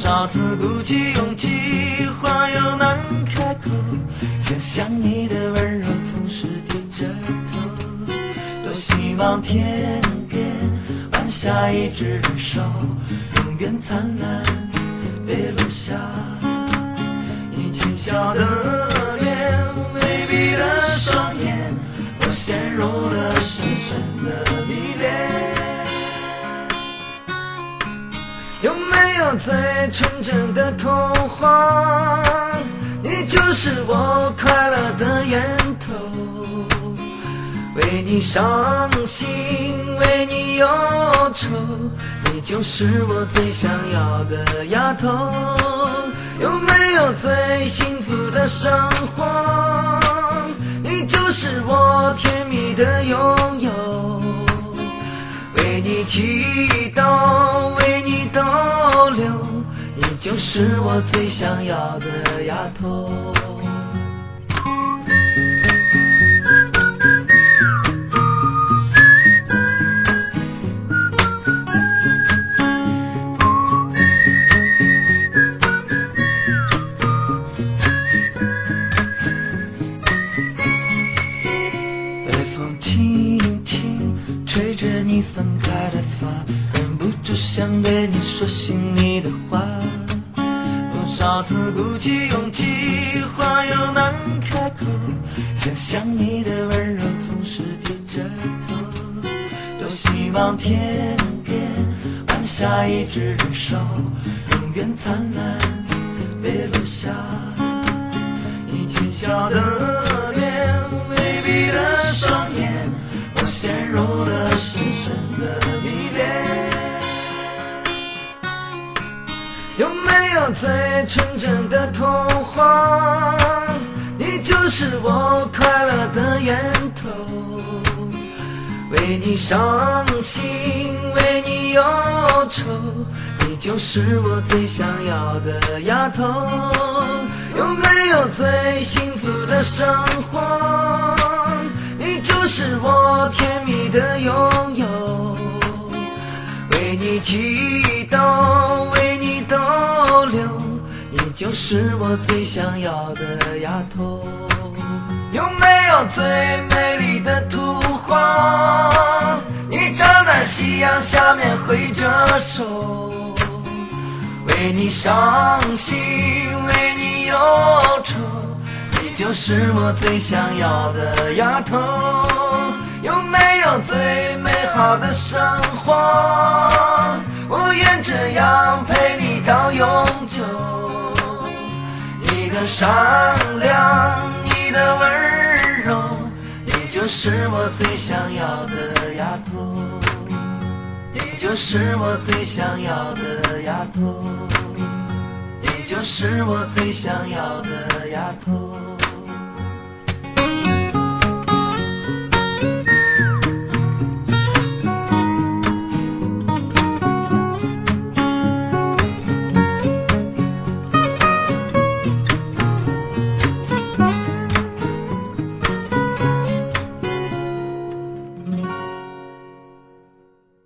少次鼓起勇气，话又难开口，想象你的温柔总是低着头，多希望天边弯下一只手，永远灿烂别落下，你轻笑的脸，微闭的双眼，我陷入了深深的迷恋。有没有最纯真的童话？你就是我快乐的源头，为你伤心，为你忧愁，你就是我最想要的丫头。有没有最幸福的生活？你就是我甜蜜的拥有，为你祈祷，为你逗留，你就是我最想要的丫头。微风轻轻吹着你散开的发，忍不住想对你说心里的话。多少次鼓起勇气，话又难开口，想象你的温柔总是低着头，多希望天边弯下一只手，永远灿烂别落下，你轻笑的脸，微闭的双眼，我陷入了深深的迷恋。有没有最纯真的童话？你就是我快乐的源头，为你伤心，为你忧愁，你就是我最想要的丫头。有没有最幸福的生活？你就是我甜蜜的拥有，为你祈祷，为你逗留，你就是我最想要的丫头。有没有最美丽的图画？你站在夕阳下面挥着手，为你伤心，为你忧愁，你就是我最想要的丫头。有没有最美好的生活？我愿这样陪你到永久。你的善良，你的温柔，你就是我最想要的丫头，你就是我最想要的丫头，你就是我最想要的丫头。